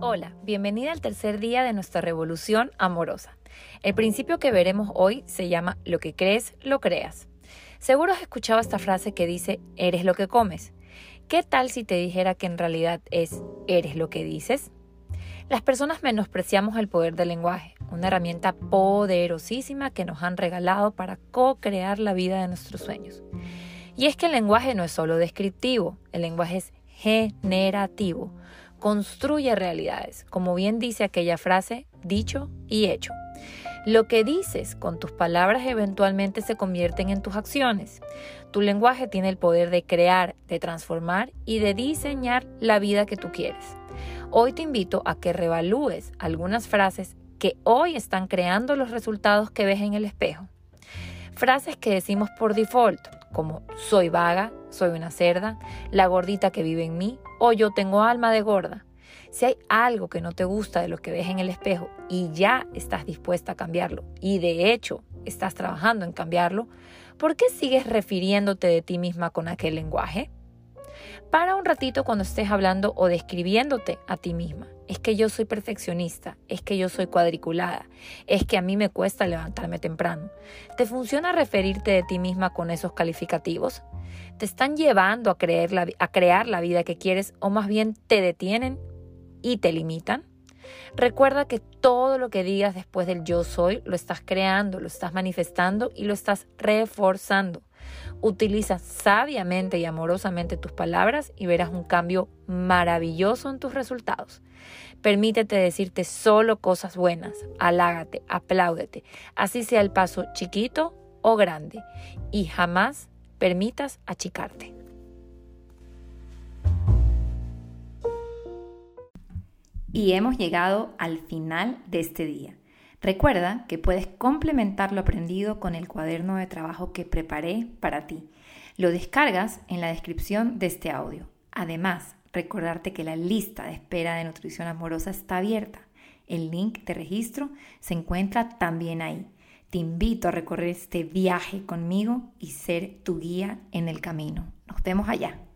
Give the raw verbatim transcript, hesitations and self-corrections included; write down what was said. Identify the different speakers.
Speaker 1: Hola, bienvenida al tercer día de nuestra revolución amorosa. El principio que veremos hoy se llama lo que crees, lo creas. Seguro has escuchado esta frase que dice, eres lo que comes. ¿Qué tal si te dijera que en realidad es, eres lo que dices? Las personas menospreciamos el poder del lenguaje, una herramienta poderosísima que nos han regalado para co-crear la vida de nuestros sueños. Y es que el lenguaje no es solo descriptivo, el lenguaje es generativo. Construye realidades, como bien dice aquella frase, dicho y hecho. Lo que dices con tus palabras eventualmente se convierten en tus acciones. Tu lenguaje tiene el poder de crear, de transformar y de diseñar la vida que tú quieres. Hoy te invito a que revalúes algunas frases que hoy están creando los resultados que ves en el espejo. Frases que decimos por default, como soy vaga, soy una cerda, la gordita que vive en mí o yo tengo alma de gorda. Si hay algo que no te gusta de lo que ves en el espejo y ya estás dispuesta a cambiarlo y de hecho estás trabajando en cambiarlo, ¿por qué sigues refiriéndote de ti misma con aquel lenguaje? Para un ratito cuando estés hablando o describiéndote a ti misma. Es que yo soy perfeccionista, es que yo soy cuadriculada, es que a mí me cuesta levantarme temprano. ¿Te funciona referirte de ti misma con esos calificativos? ¿Te están llevando a, creer la, a crear la vida que quieres o más bien te detienen y te limitan? Recuerda que todo lo que digas después del yo soy lo estás creando, lo estás manifestando y lo estás reforzando. Utiliza sabiamente y amorosamente tus palabras y verás un cambio maravilloso en tus resultados. Permítete decirte solo cosas buenas, halágate, apláudete, así sea el paso chiquito o grande, y jamás permitas achicarte.
Speaker 2: Y hemos llegado al final de este día. Recuerda que puedes complementar lo aprendido con el cuaderno de trabajo que preparé para ti. Lo descargas en la descripción de este audio. Además, recordarte que la lista de espera de nutrición amorosa está abierta. El link de registro se encuentra también ahí. Te invito a recorrer este viaje conmigo y ser tu guía en el camino. Nos vemos allá.